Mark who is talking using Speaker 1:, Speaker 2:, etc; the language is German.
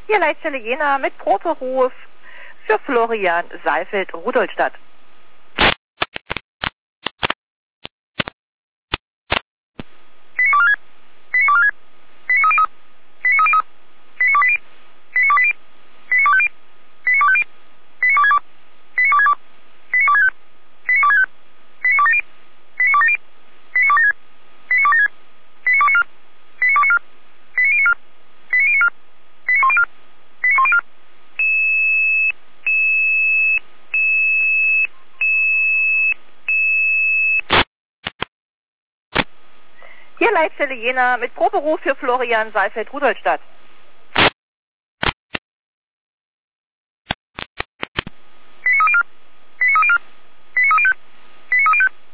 Speaker 1: Hier Leitstelle Jena mit Proberuf für Florian Seifeld, Rudolstadt. Hier Leitstelle Jena mit Proberuf für Florian Seifeld, Rudolstadt.